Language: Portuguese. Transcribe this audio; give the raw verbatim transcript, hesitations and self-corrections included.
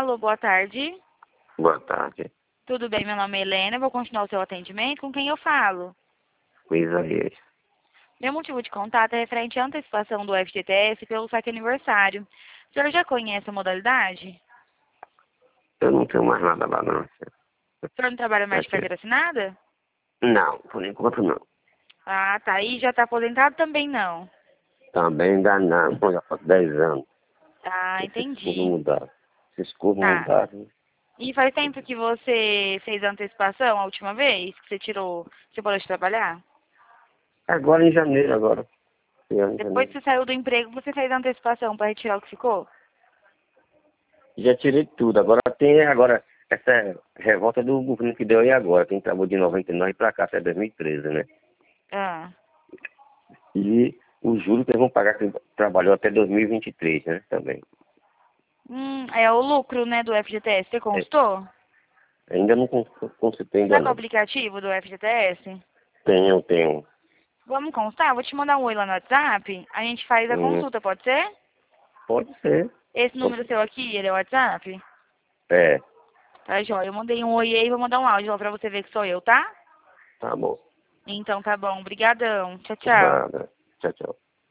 Alô, boa tarde. Boa tarde. Tudo bem? Meu nome é Helena. Vou continuar o seu atendimento. Com quem eu falo? Com Isaías. Meu motivo de contato é referente à antecipação do F G T S pelo saque aniversário. O senhor já conhece a modalidade? Eu não tenho mais nada lá, não. O senhor não trabalha mais de Aqui. carteira assinada? Não, por enquanto não. Ah, tá. E já está aposentado também não? Também ainda não. Já faz dez anos. Ah, Esses curvos entendi. mudaram. Esses curvos Tá. mudaram. E faz tempo que você fez a antecipação a última vez? Que você tirou, você parou de trabalhar? Agora em janeiro, agora. Esse ano, em Depois que janeiro. você saiu do emprego, você fez a antecipação para retirar o que ficou? Já tirei tudo. Agora tem agora essa revolta do governo que deu aí agora. Quem trabalhou de noventa e nove pra cá, até dois mil e treze, né? Ah. E o juro que eles vão pagar quem trabalhou até dois mil e vinte e três, né? Também. Hum, é o lucro, né, do F G T S. Você É, constou? ainda não cons- consultei ainda Tá com o não. aplicativo do F G T S? Tenho, tenho. Vamos constar? Vou te mandar um oi lá no WhatsApp. A gente faz a Hum, consulta, pode ser? pode ser. Esse número seu aqui, ele é o WhatsApp? É, Tá, joia. Eu mandei um oi aí, vou mandar um áudio lá pra você ver que sou eu, tá? tá bom. Então tá bom. Obrigadão. Tchau, tchau. Nada. Tchau, tchau.